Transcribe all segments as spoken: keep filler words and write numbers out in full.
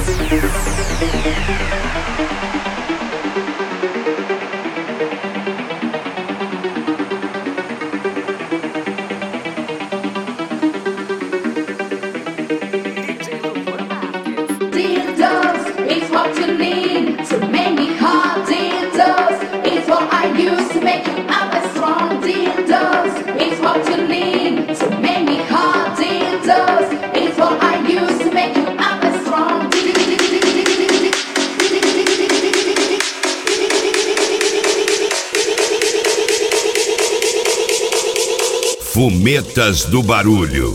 Fumetas do Barulho.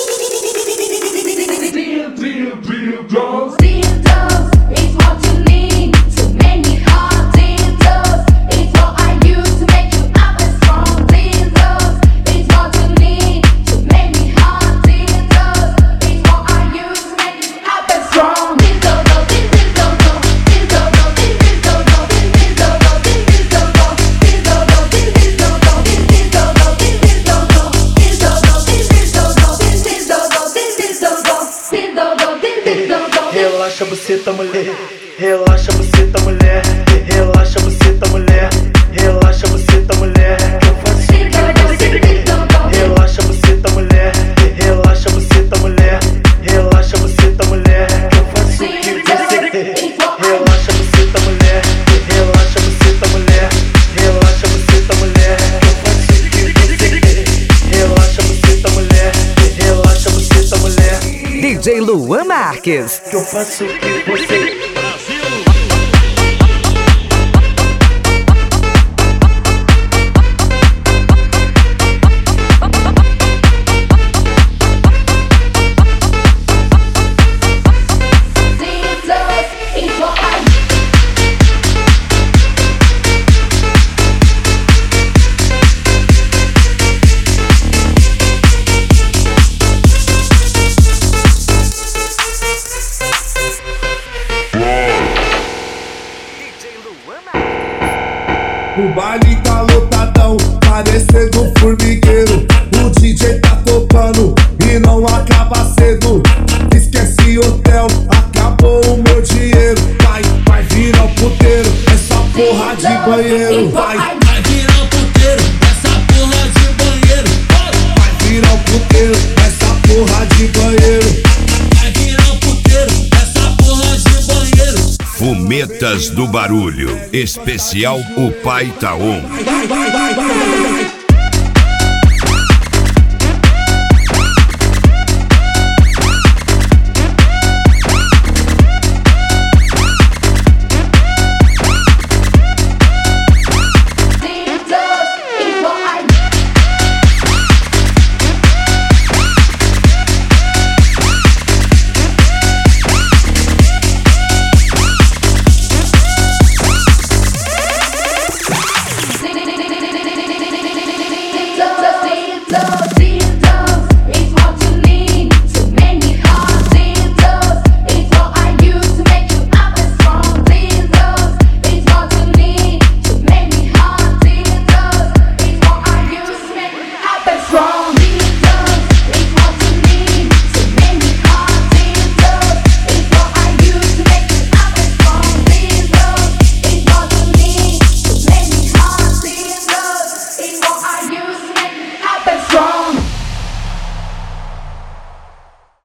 Relaxa buceta mulher, relaxa buceta mulher, relaxa buceta mulher, relaxa buceta mulher, eu faço o que você quer. Relaxa buceta mulher, relaxa buceta mulher, relaxa buceta mulher, eu faço o que você quer. Relaxa buceta mulher, relaxa buceta mulher, relaxa buceta mulher, eu faço o que você quer. Relaxa buceta mulher, relaxa buceta mulher. D J Luan Marques. Que eu faço o que você O baile tá lotadão, parecendo um formigueiro. O D J tá tocando e não acaba cedo. Esquece hotel, acabou o meu dinheiro. Vai, vai virar o puteiro, essa porra de banheiro. Vai, vai virar o puteiro, essa porra de banheiro. Vai virar o puteiro, essa porra de banheiro. Vai virar o puteiro, essa porra de banheiro. Fumetas do Barulho, especial O Pai Tá On. Vai, vai, vai, vai, vai.